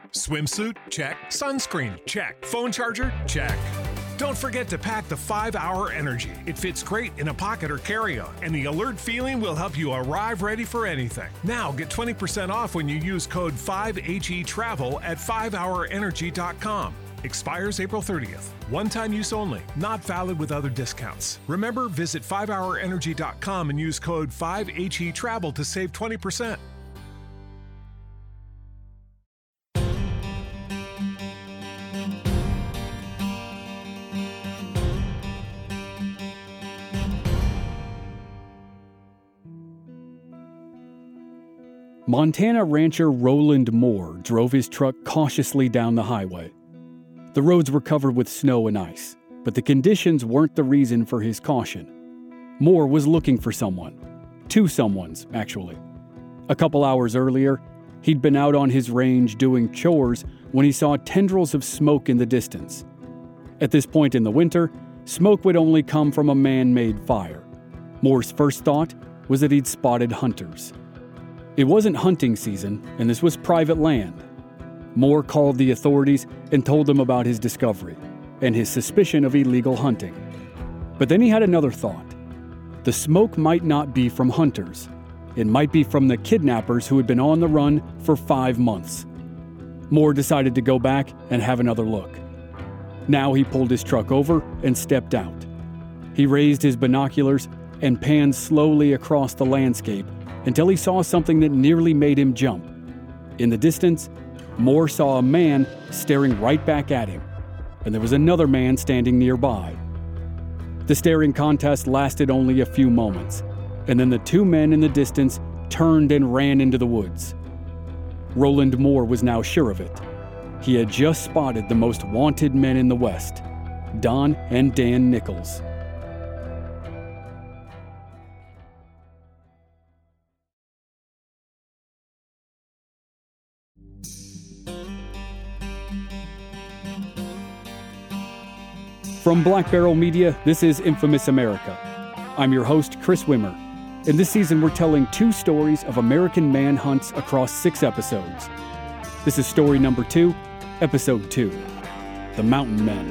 Swimsuit? Check. Sunscreen? Check. Phone charger? Check. Don't forget to pack the 5-Hour Energy. It fits great in a pocket or carry-on, and the alert feeling will help you arrive ready for anything. Now get 20% off when you use code 5HETRAVEL at 5hourenergy.com. Expires April 30th. One-time use only. Not valid with other discounts. Remember, visit 5hourenergy.com and use code 5HETRAVEL to save 20%. Montana rancher Roland Moore drove his truck cautiously down the highway. The roads were covered with snow and ice, but the conditions weren't the reason for his caution. Moore was looking for someone. Two someones, actually. A couple hours earlier, he'd been out on his range doing chores when he saw tendrils of smoke in the distance. At this point in the winter, smoke would only come from a man-made fire. Moore's first thought was that he'd spotted hunters. It wasn't hunting season, and this was private land. Moore called the authorities and told them about his discovery and his suspicion of illegal hunting. But then he had another thought. The smoke might not be from hunters. It might be from the kidnappers who had been on the run for 5 months. Moore decided to go back and have another look. Now he pulled his truck over and stepped out. He raised his binoculars and panned slowly across the landscape until he saw something that nearly made him jump. In the distance, Moore saw a man staring right back at him, and there was another man standing nearby. The staring contest lasted only a few moments, and then the two men in the distance turned and ran into the woods. Roland Moore was now sure of it. He had just spotted the most wanted men in the West, Don and Dan Nichols. From Black Barrel Media, this is Infamous America. I'm your host, Chris Wimmer. In this season, we're telling 2 stories of American manhunts across 6 episodes. This is story number 2, episode 2, The Mountain Men.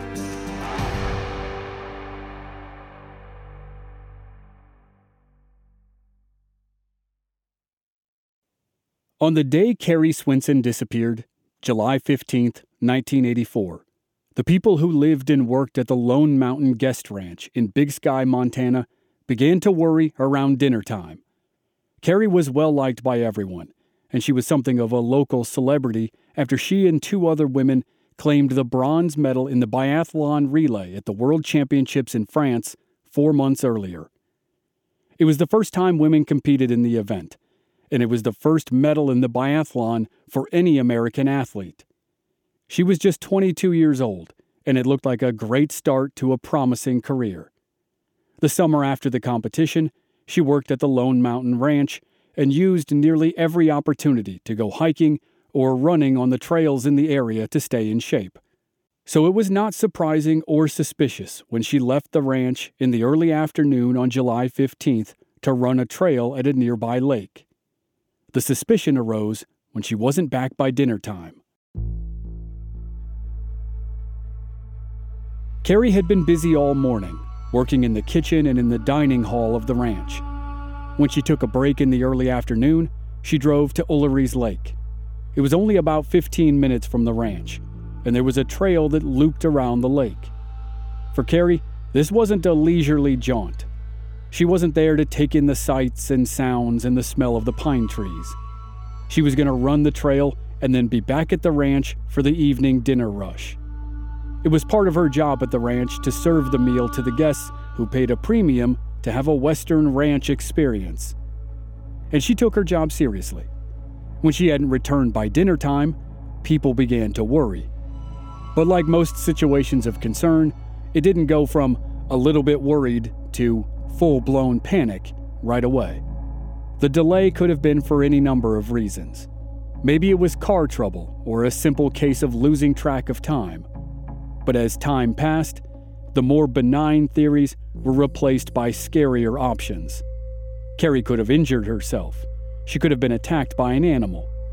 On the day Carrie Swinson disappeared, July 15th, 1984, the people who lived and worked at the Lone Mountain Guest Ranch in Big Sky, Montana, began to worry around dinner time. Carrie was well liked by everyone, and she was something of a local celebrity after she and 2 other women claimed the bronze medal in the biathlon relay at the World Championships in France 4 months earlier. It was the first time women competed in the event, and it was the first medal in the biathlon for any American athlete. She was just 22 years old, and it looked like a great start to a promising career. The summer after the competition, she worked at the Lone Mountain Ranch and used nearly every opportunity to go hiking or running on the trails in the area to stay in shape. So it was not surprising or suspicious when she left the ranch in the early afternoon on July 15th to run a trail at a nearby lake. The suspicion arose when she wasn't back by dinner time. Carrie had been busy all morning, working in the kitchen and in the dining hall of the ranch. When she took a break in the early afternoon, she drove to Ullery's Lake. It was only about 15 minutes from the ranch, and there was a trail that looped around the lake. For Carrie, this wasn't a leisurely jaunt. She wasn't there to take in the sights and sounds and the smell of the pine trees. She was going to run the trail and then be back at the ranch for the evening dinner rush. It was part of her job at the ranch to serve the meal to the guests who paid a premium to have a Western ranch experience. And she took her job seriously. When she hadn't returned by dinner time, people began to worry. But like most situations of concern, it didn't go from a little bit worried to full-blown panic right away. The delay could have been for any number of reasons. Maybe it was car trouble or a simple case of losing track of time. But as time passed, the more benign theories were replaced by scarier options. Carrie could have injured herself. She could have been attacked by an animal.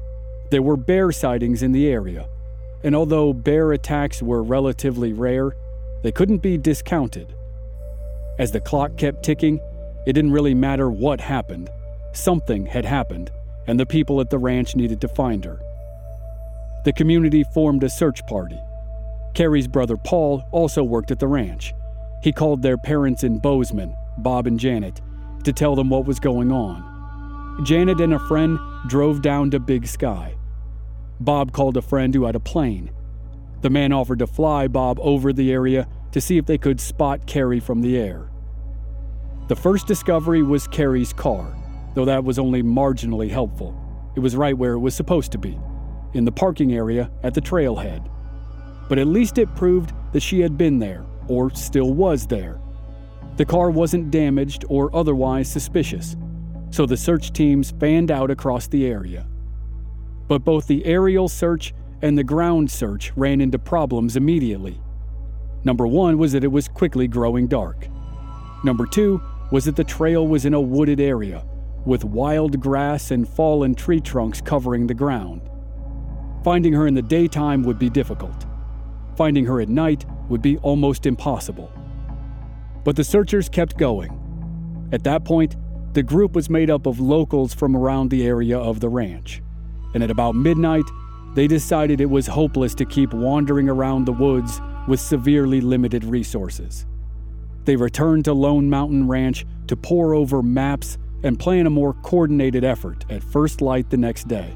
There were bear sightings in the area, and although bear attacks were relatively rare, they couldn't be discounted. As the clock kept ticking, it didn't really matter what happened. Something had happened, and the people at the ranch needed to find her. The community formed a search party. Carrie's brother Paul also worked at the ranch. He called their parents in Bozeman, Bob and Janet, to tell them what was going on. Janet and a friend drove down to Big Sky. Bob called a friend who had a plane. The man offered to fly Bob over the area to see if they could spot Carrie from the air. The first discovery was Carrie's car, though that was only marginally helpful. It was right where it was supposed to be, in the parking area at the trailhead. But at least it proved that she had been there, or still was there. The car wasn't damaged or otherwise suspicious, so the search teams fanned out across the area. But both the aerial search and the ground search ran into problems immediately. Number one was that it was quickly growing dark. Number two was that the trail was in a wooded area, with wild grass and fallen tree trunks covering the ground. Finding her in the daytime would be difficult. Finding her at night would be almost impossible. But the searchers kept going. At that point, the group was made up of locals from around the area of the ranch. And at about midnight, they decided it was hopeless to keep wandering around the woods with severely limited resources. They returned to Lone Mountain Ranch to pore over maps and plan a more coordinated effort at first light the next day.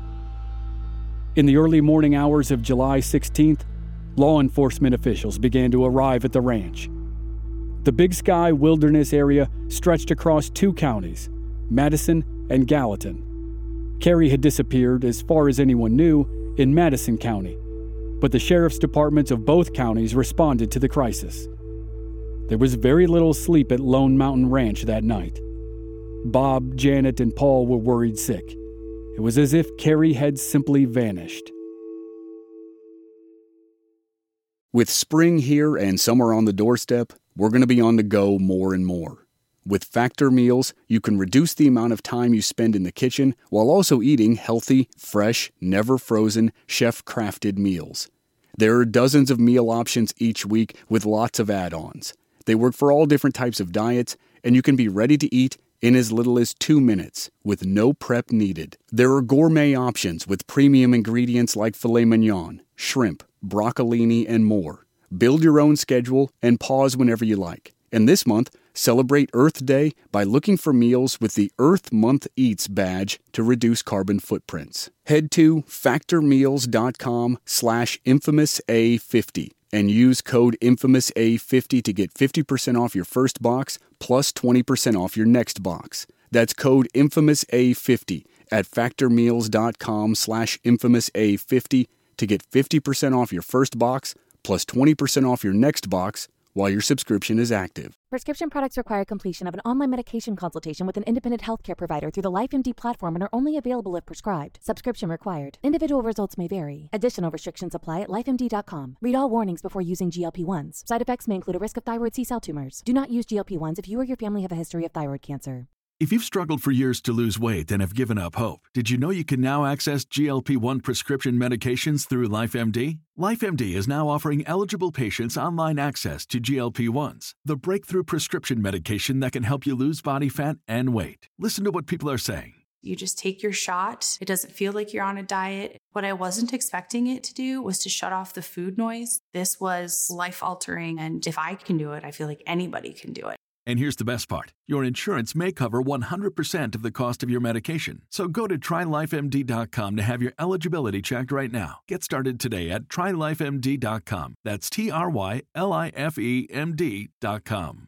In the early morning hours of July 16th, law enforcement officials began to arrive at the ranch. The Big Sky Wilderness area stretched across two counties, Madison and Gallatin. Carrie had disappeared, as far as anyone knew, in Madison County, but the sheriff's departments of both counties responded to the crisis. There was very little sleep at Lone Mountain Ranch that night. Bob, Janet, and Paul were worried sick. It was as if Carrie had simply vanished. With spring here and summer on the doorstep, we're going to be on the go more and more. With Factor meals, you can reduce the amount of time you spend in the kitchen while also eating healthy, fresh, never frozen, chef-crafted meals. There are dozens of meal options each week with lots of add-ons. They work for all different types of diets, and you can be ready to eat in as little as 2 minutes with no prep needed. There are gourmet options with premium ingredients like filet mignon, shrimp, broccolini, and more. Build your own schedule and pause whenever you like. And this month, celebrate Earth Day by looking for meals with the Earth Month Eats badge to reduce carbon footprints. Head to factormeals.com/infamousa50 and use code InfamousA50 to get 50% off your first box plus 20% off your next box. That's code InfamousA50 at factormeals.com/infamousa50 to get 50% off your first box plus 20% off your next box while your subscription is active. Prescription products require completion of an online medication consultation with an independent healthcare provider through the LifeMD platform and are only available if prescribed. Subscription required. Individual results may vary. Additional restrictions apply at lifemd.com. Read all warnings before using GLP-1s. Side effects may include a risk of thyroid C-cell tumors. Do not use GLP-1s if you or your family have a history of thyroid cancer. If you've struggled for years to lose weight and have given up hope, did you know you can now access GLP-1 prescription medications through LifeMD? LifeMD is now offering eligible patients online access to GLP-1s, the breakthrough prescription medication that can help you lose body fat and weight. Listen to what people are saying. You just take your shot. It doesn't feel like you're on a diet. What I wasn't expecting it to do was to shut off the food noise. This was life-altering, and if I can do it, I feel like anybody can do it. And here's the best part. Your insurance may cover 100% of the cost of your medication. So go to TryLifeMD.com to have your eligibility checked right now. Get started today at TryLifeMD.com. That's TryLifeMD.com.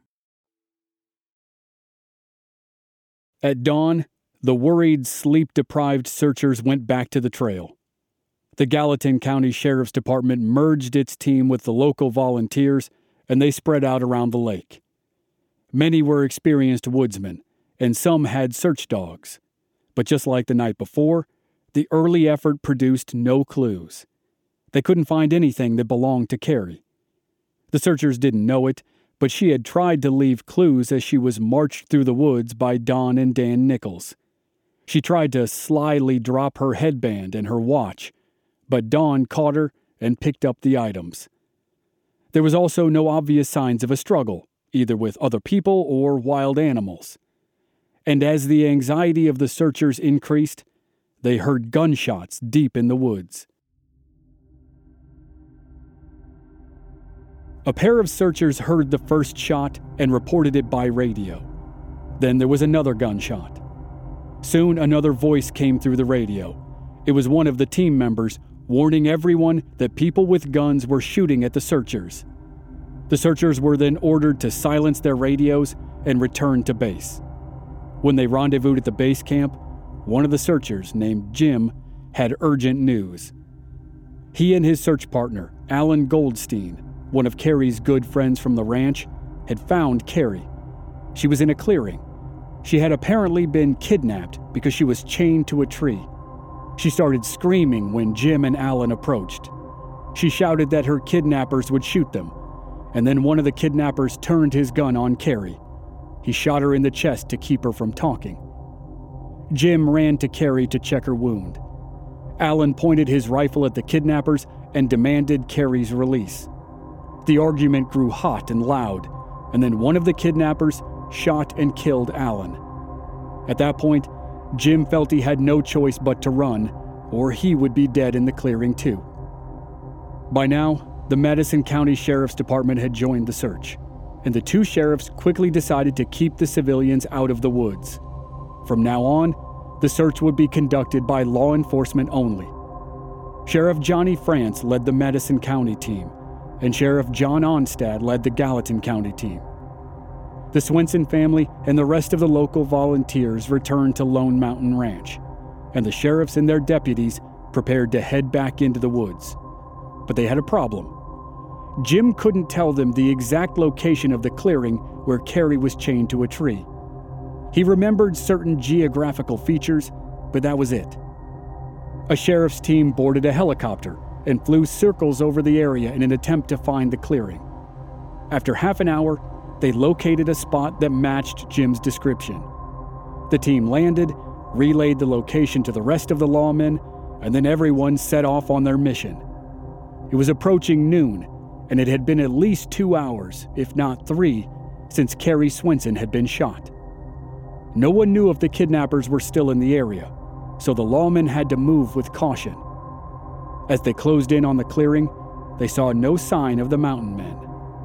At dawn, the worried, sleep-deprived searchers went back to the trail. The Gallatin County Sheriff's Department merged its team with the local volunteers, and they spread out around the lake. Many were experienced woodsmen, and some had search dogs. But just like the night before, the early effort produced no clues. They couldn't find anything that belonged to Carrie. The searchers didn't know it, but she had tried to leave clues as she was marched through the woods by Don and Dan Nichols. She tried to slyly drop her headband and her watch, but Dawn caught her and picked up the items. There was also no obvious signs of a struggle, either with other people or wild animals. And as the anxiety of the searchers increased, they heard gunshots deep in the woods. A pair of searchers heard the first shot and reported it by radio. Then there was another gunshot. Soon another voice came through the radio. It was one of the team members warning everyone that people with guns were shooting at the searchers. The searchers were then ordered to silence their radios and return to base. When they rendezvoused at the base camp, one of the searchers, named Jim, had urgent news. He and his search partner, Alan Goldstein, one of Carrie's good friends from the ranch, had found Carrie. She was in a clearing. She had apparently been kidnapped because she was chained to a tree. She started screaming when Jim and Alan approached. She shouted that her kidnappers would shoot them, and then one of the kidnappers turned his gun on Carrie. He shot her in the chest to keep her from talking. Jim ran to Carrie to check her wound. Alan pointed his rifle at the kidnappers and demanded Carrie's release. The argument grew hot and loud, and then one of the kidnappers shot and killed Alan. At that point, Jim felt he had no choice but to run, or he would be dead in the clearing too. By now, the Madison County Sheriff's Department had joined the search, and the two sheriffs quickly decided to keep the civilians out of the woods. From now on, the search would be conducted by law enforcement only. Sheriff Johnny France led the Madison County team, and Sheriff John Onstad led the Gallatin County team. The Swenson family and the rest of the local volunteers returned to Lone Mountain Ranch, and the sheriffs and their deputies prepared to head back into the woods. But they had a problem. Jim couldn't tell them the exact location of the clearing where Carrie was chained to a tree. He remembered certain geographical features, but that was it. A sheriff's team boarded a helicopter and flew circles over the area in an attempt to find the clearing. After half an hour, they located a spot that matched Jim's description. The team landed, relayed the location to the rest of the lawmen, and then everyone set off on their mission. It was approaching noon, and it had been at least 2 hours, if not 3, since Carrie Swenson had been shot. No one knew if the kidnappers were still in the area, so the lawmen had to move with caution. As they closed in on the clearing, they saw no sign of the mountain men.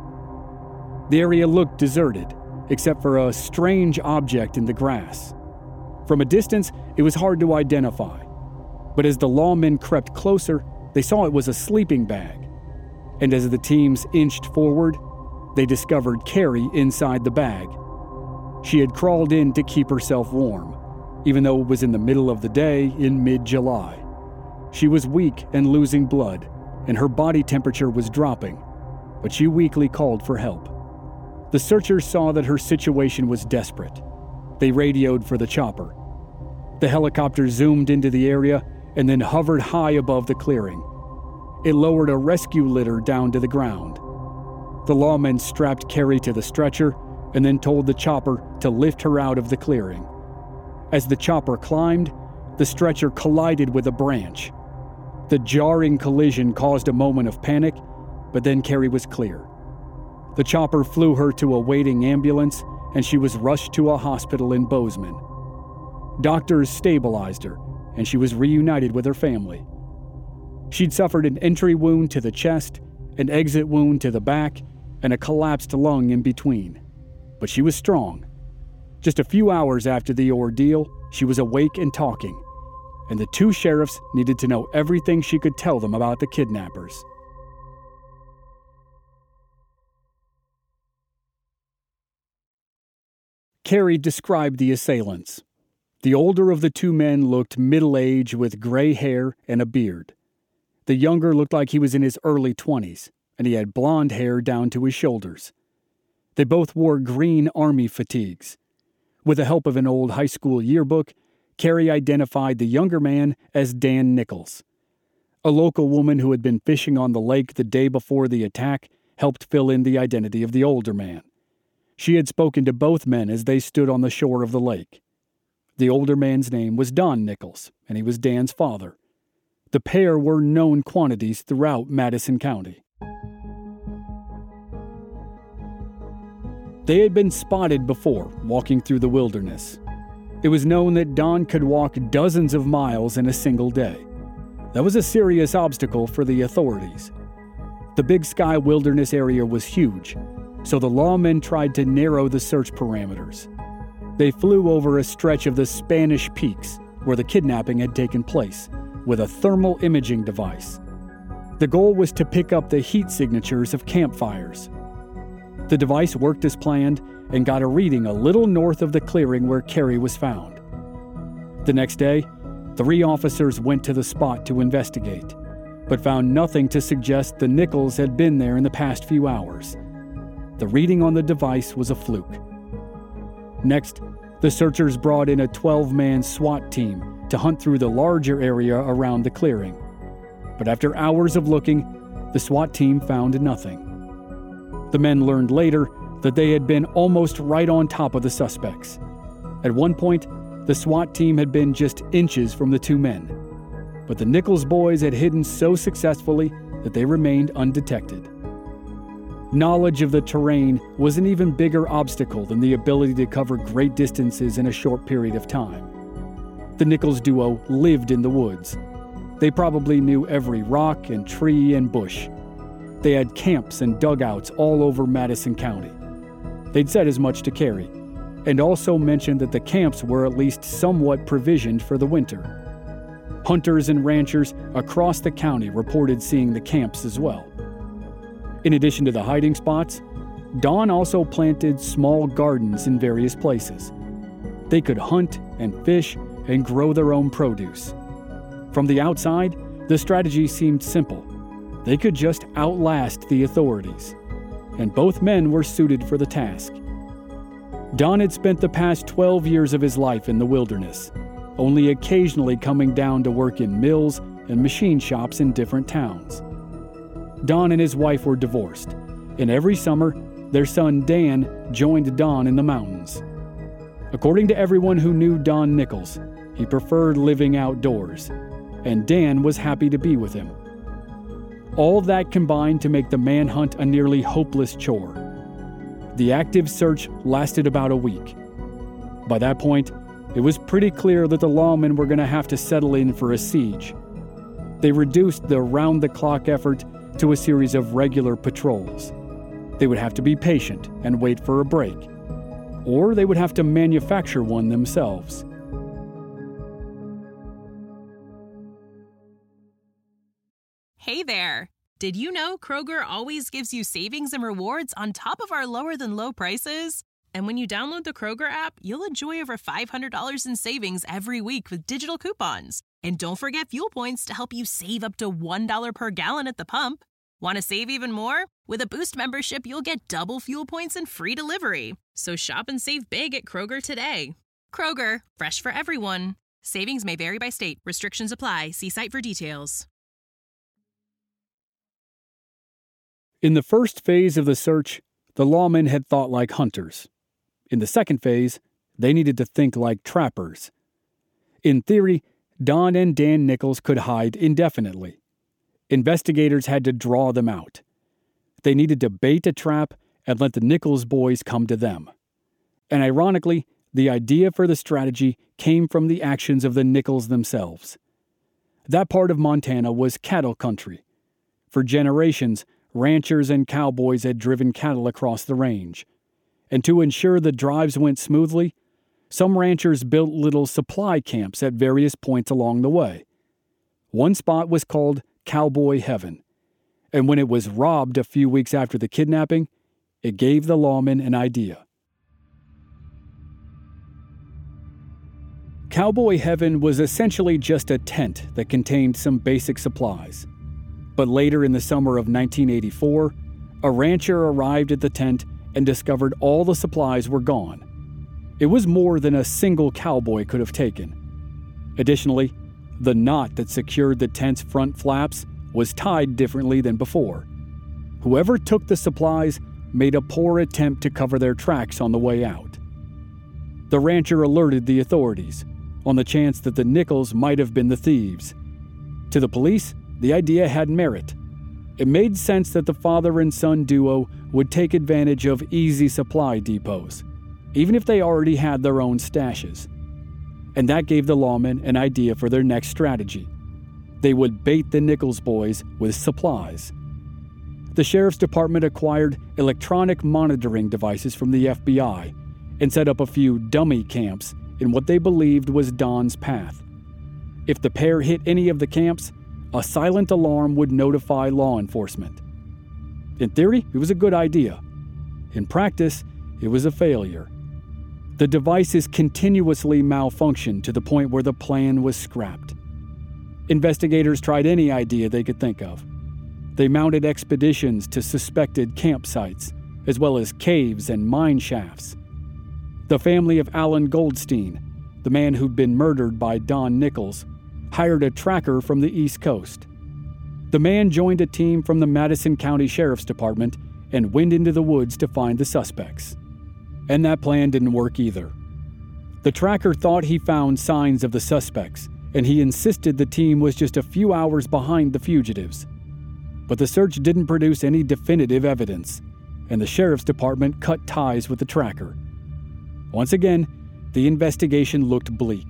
The area looked deserted, except for a strange object in the grass. From a distance, it was hard to identify, but as the lawmen crept closer, they saw it was a sleeping bag. And as the teams inched forward, they discovered Carrie inside the bag. She had crawled in to keep herself warm, even though it was in the middle of the day in mid-July. She was weak and losing blood, and her body temperature was dropping, but she weakly called for help. The searchers saw that her situation was desperate. They radioed for the chopper. The helicopter zoomed into the area and then hovered high above the clearing. It lowered a rescue litter down to the ground. The lawmen strapped Carrie to the stretcher and then told the chopper to lift her out of the clearing. As the chopper climbed, the stretcher collided with a branch. The jarring collision caused a moment of panic, but then Carrie was clear. The chopper flew her to a waiting ambulance, and she was rushed to a hospital in Bozeman. Doctors stabilized her, and she was reunited with her family. She'd suffered an entry wound to the chest, an exit wound to the back, and a collapsed lung in between. But she was strong. Just a few hours after the ordeal, she was awake and talking, and the two sheriffs needed to know everything she could tell them about the kidnappers. Carrie described the assailants. The older of the two men looked middle-aged with gray hair and a beard. The younger looked like he was in his early 20s, and he had blonde hair down to his shoulders. They both wore green army fatigues. With the help of an old high school yearbook, Carrie identified the younger man as Dan Nichols. A local woman who had been fishing on the lake the day before the attack helped fill in the identity of the older man. She had spoken to both men as they stood on the shore of the lake. The older man's name was Don Nichols, and he was Dan's father. The pair were known quantities throughout Madison County. They had been spotted before, walking through the wilderness. It was known that Don could walk dozens of miles in a single day. That was a serious obstacle for the authorities. The Big Sky Wilderness area was huge, so the lawmen tried to narrow the search parameters. They flew over a stretch of the Spanish Peaks, where the kidnapping had taken place, with a thermal imaging device. The goal was to pick up the heat signatures of campfires. The device worked as planned and got a reading a little north of the clearing where Carrie was found. The next day, 3 officers went to the spot to investigate, but found nothing to suggest the Nichols had been there in the past few hours. The reading on the device was a fluke. Next, the searchers brought in a 12-man SWAT team to hunt through the larger area around the clearing. But after hours of looking, the SWAT team found nothing. The men learned later that they had been almost right on top of the suspects. At one point, the SWAT team had been just inches from the 2 men. But the Nichols boys had hidden so successfully that they remained undetected. Knowledge of the terrain was an even bigger obstacle than the ability to cover great distances in a short period of time. The Nichols duo lived in the woods. They probably knew every rock and tree and bush. They had camps and dugouts all over Madison County. They'd said as much to Carrie, and also mentioned that the camps were at least somewhat provisioned for the winter. Hunters and ranchers across the county reported seeing the camps as well. In addition to the hiding spots, Don also planted small gardens in various places. They could hunt and fish and grow their own produce. From the outside, the strategy seemed simple. They could just outlast the authorities, and both men were suited for the task. Don had spent the past 12 years of his life in the wilderness, only occasionally coming down to work in mills and machine shops in different towns. Don and his wife were divorced, and every summer, their son Dan joined Don in the mountains. According to everyone who knew Don Nichols, he preferred living outdoors, and Dan was happy to be with him. All that combined to make the manhunt a nearly hopeless chore. The active search lasted about a week. By that point, it was pretty clear that the lawmen were going to have to settle in for a siege. They reduced the round-the-clock effort to a series of regular patrols. They would have to be patient and wait for a break, or they would have to manufacture one themselves. Hey there! Did you know Kroger always gives you savings and rewards on top of our lower-than-low prices? And when you download the Kroger app, you'll enjoy over $500 in savings every week with digital coupons. And don't forget fuel points to help you save up to $1 per gallon at the pump. Want to save even more? With a Boost membership, you'll get double fuel points and free delivery. So shop and save big at Kroger today. Kroger, fresh for everyone. Savings may vary by state. Restrictions apply. See site for details. In the first phase of the search, the lawmen had thought like hunters. In the second phase, they needed to think like trappers. In theory, Don and Dan Nichols could hide indefinitely. Investigators had to draw them out. They needed to bait a trap and let the Nichols boys come to them. And ironically, the idea for the strategy came from the actions of the Nichols themselves. That part of Montana was cattle country. For generations, ranchers and cowboys had driven cattle across the range. And to ensure the drives went smoothly, some ranchers built little supply camps at various points along the way. One spot was called Cowboy Heaven, and when it was robbed a few weeks after the kidnapping, it gave the lawmen an idea. Cowboy Heaven was essentially just a tent that contained some basic supplies. But later in the summer of 1984, a rancher arrived at the tent and discovered all the supplies were gone. It was more than a single cowboy could have taken. Additionally, the knot that secured the tent's front flaps was tied differently than before. Whoever took the supplies made a poor attempt to cover their tracks on the way out. The rancher alerted the authorities, on the chance that the Nichols might have been the thieves. To the police, the idea had merit. It made sense that the father and son duo would take advantage of easy supply depots, even if they already had their own stashes. And that gave the lawmen an idea for their next strategy. They would bait the Nichols boys with supplies. The sheriff's department acquired electronic monitoring devices from the FBI and set up a few dummy camps in what they believed was Don's path. If the pair hit any of the camps, a silent alarm would notify law enforcement. In theory, it was a good idea. In practice, it was a failure. The devices continuously malfunctioned to the point where the plan was scrapped. Investigators tried any idea they could think of. They mounted expeditions to suspected campsites, as well as caves and mine shafts. The family of Alan Goldstein, the man who'd been murdered by Don Nichols, hired a tracker from the East Coast. The man joined a team from the Madison County Sheriff's Department and went into the woods to find the suspects. And that plan didn't work either. The tracker thought he found signs of the suspects, and he insisted the team was just a few hours behind the fugitives. But the search didn't produce any definitive evidence, and the Sheriff's Department cut ties with the tracker. Once again, the investigation looked bleak.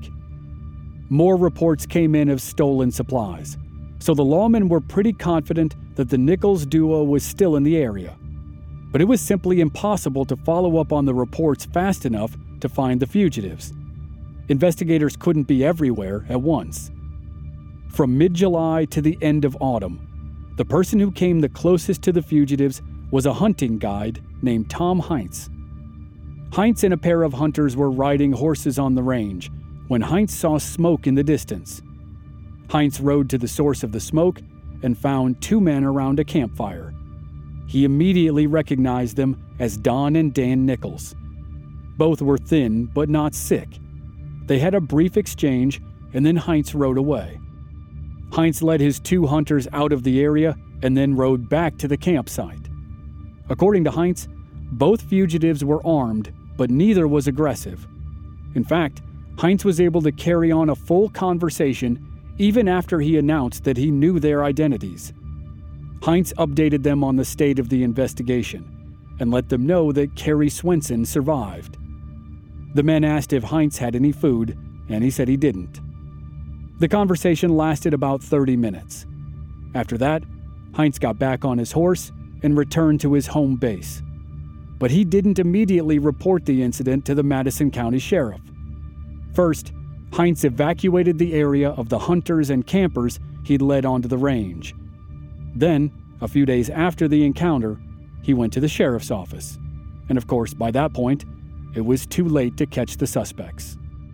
More reports came in of stolen supplies, so the lawmen were pretty confident that the Nichols duo was still in the area. But it was simply impossible to follow up on the reports fast enough to find the fugitives. Investigators couldn't be everywhere at once. From mid-July to the end of autumn, the person who came the closest to the fugitives was a hunting guide named Tom Heinz. Heinz and a pair of hunters were riding horses on the range when Heinz saw smoke in the distance. Heinz rode to the source of the smoke and found two men around a campfire. He immediately recognized them as Don and Dan Nichols. Both were thin but not sick. They had a brief exchange, and then Heinz rode away. Heinz led his two hunters out of the area and then rode back to the campsite. According to Heinz, both fugitives were armed, but neither was aggressive. In fact, Heinz was able to carry on a full conversation even after he announced that he knew their identities. Heinz updated them on the state of the investigation and let them know that Kerry Swenson survived. The men asked if Heinz had any food, and he said he didn't. The conversation lasted about 30 minutes. After that, Heinz got back on his horse and returned to his home base. But he didn't immediately report the incident to the Madison County Sheriff. First, Heinz evacuated the area of the hunters and campers he'd led onto the range. Then, a few days after the encounter, he went to the sheriff's office. And of course, by that point, it was too late to catch the suspects.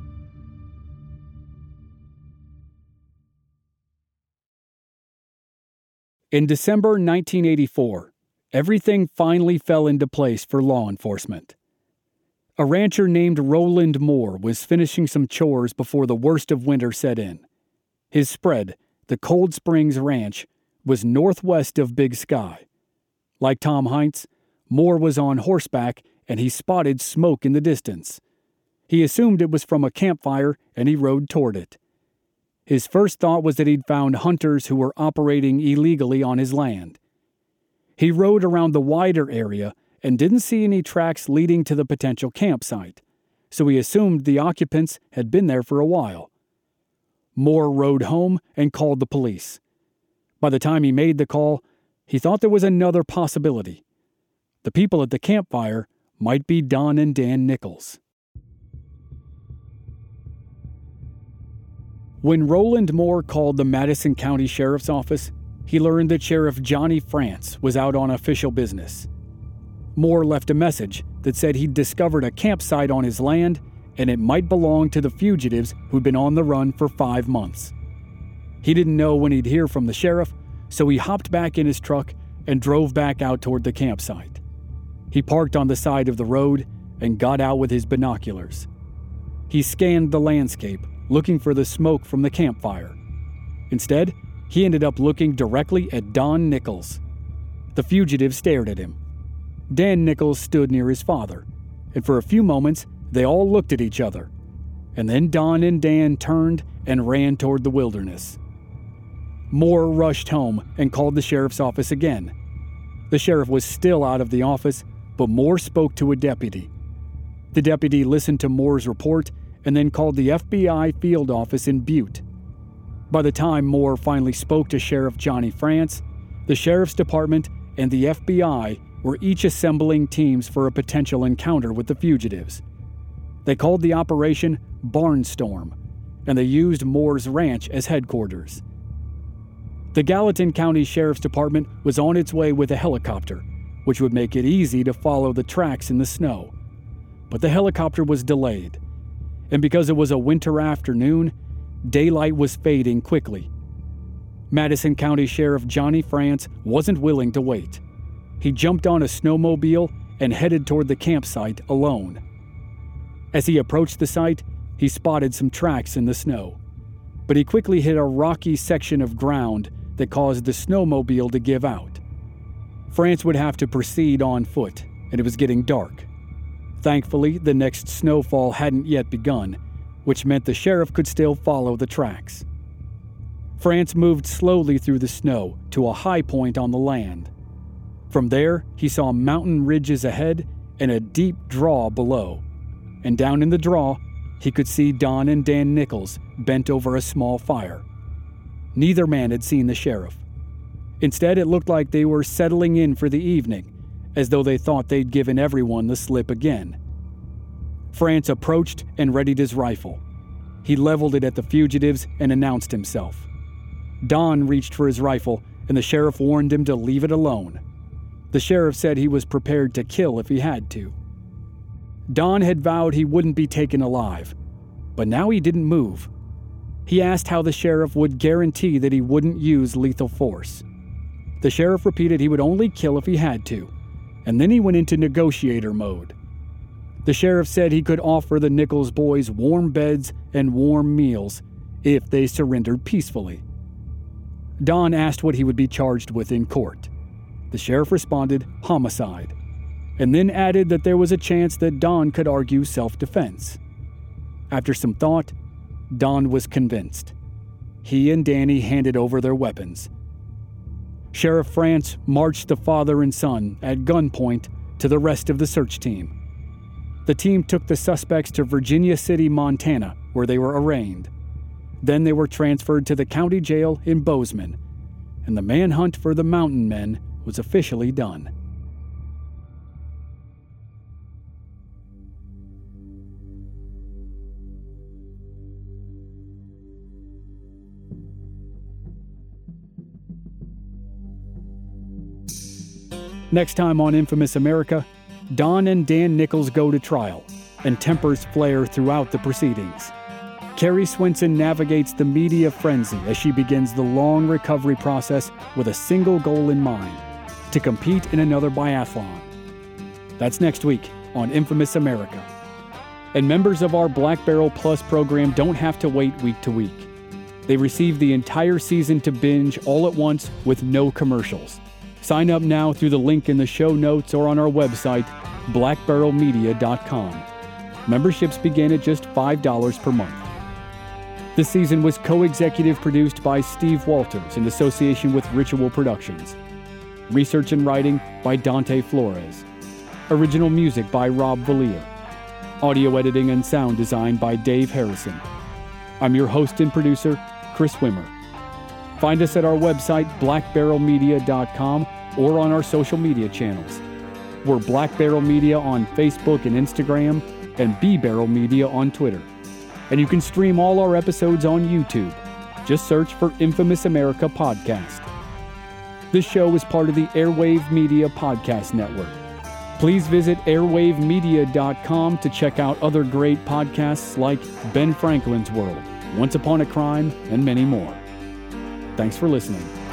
In December 1984, everything finally fell into place for law enforcement. A rancher named Roland Moore was finishing some chores before the worst of winter set in. His spread, the Cold Springs Ranch, was northwest of Big Sky. Like Tom Heinz, Moore was on horseback and he spotted smoke in the distance. He assumed it was from a campfire and he rode toward it. His first thought was that he'd found hunters who were operating illegally on his land. He rode around the wider area and didn't see any tracks leading to the potential campsite, so he assumed the occupants had been there for a while. Moore rode home and called the police. By the time he made the call, he thought there was another possibility. The people at the campfire might be Don and Dan Nichols. When Roland Moore called the Madison County Sheriff's Office, he learned that Sheriff Johnny France was out on official business. Moore left a message that said he'd discovered a campsite on his land and it might belong to the fugitives who'd been on the run for 5 months. He didn't know when he'd hear from the sheriff, so he hopped back in his truck and drove back out toward the campsite. He parked on the side of the road and got out with his binoculars. He scanned the landscape, looking for the smoke from the campfire. Instead, he ended up looking directly at Don Nichols. The fugitive stared at him. Dan Nichols stood near his father, and for a few moments, They all looked at each other, and then Don and Dan turned and ran toward the wilderness. Moore rushed home and called the sheriff's office again. The sheriff was still out of the office, but Moore spoke to a deputy. The deputy listened to Moore's report and then called the FBI field office in Butte. By the time Moore finally spoke to Sheriff Johnny France, the sheriff's department and the FBI were each assembling teams for a potential encounter with the fugitives. They called the operation Barnstorm, and they used Moore's ranch as headquarters. The Gallatin County Sheriff's Department was on its way with a helicopter, which would make it easy to follow the tracks in the snow. But the helicopter was delayed, and because it was a winter afternoon, daylight was fading quickly. Madison County Sheriff Johnny France wasn't willing to wait. He jumped on a snowmobile and headed toward the campsite alone. As he approached the site, he spotted some tracks in the snow, but he quickly hit a rocky section of ground that caused the snowmobile to give out. France would have to proceed on foot, and it was getting dark. Thankfully, the next snowfall hadn't yet begun, which meant the sheriff could still follow the tracks. France moved slowly through the snow to a high point on the land. From there, he saw mountain ridges ahead and a deep draw below. And down in the draw, he could see Don and Dan Nichols bent over a small fire. Neither man had seen the sheriff. Instead, it looked like they were settling in for the evening, as though they thought they'd given everyone the slip again. France approached and readied his rifle. He leveled it at the fugitives and announced himself. Don reached for his rifle, and the sheriff warned him to leave it alone. The sheriff said he was prepared to kill if he had to. Don had vowed he wouldn't be taken alive, but now he didn't move. He asked how the sheriff would guarantee that he wouldn't use lethal force. The sheriff repeated he would only kill if he had to, and then he went into negotiator mode. The sheriff said he could offer the Nichols boys warm beds and warm meals if they surrendered peacefully. Don asked what he would be charged with in court. The sheriff responded, homicide, and then added that there was a chance that Don could argue self-defense. After some thought, Don was convinced. He and Danny handed over their weapons. Sheriff France marched the father and son at gunpoint to the rest of the search team. The team took the suspects to Virginia City, Montana, where they were arraigned. Then they were transferred to the county jail in Bozeman, and the manhunt for the mountain men was officially done. Next time on Infamous America, Don and Dan Nichols go to trial, and tempers flare throughout the proceedings. Carrie Swenson navigates the media frenzy as she begins the long recovery process with a single goal in mind: to compete in another biathlon. That's next week on Infamous America. And members of our Black Barrel Plus program don't have to wait week to week. They receive the entire season to binge all at once with no commercials. Sign up now through the link in the show notes or on our website, blackbarrelmedia.com. Memberships begin at just $5 per month. This season was co-executive produced by Steve Walters in association with Ritual Productions. Research and writing by Dante Flores. Original music by Rob Valia. Audio editing and sound design by Dave Harrison. I'm your host and producer, Chris Wimmer. Find us at our website, blackbarrelmedia.com, or on our social media channels. We're Black Barrel Media on Facebook and Instagram, and B Barrel Media on Twitter. And you can stream all our episodes on YouTube. Just search for Infamous America Podcast. This show is part of the Airwave Media Podcast Network. Please visit airwavemedia.com to check out other great podcasts like Ben Franklin's World, Once Upon a Crime, and many more. Thanks for listening.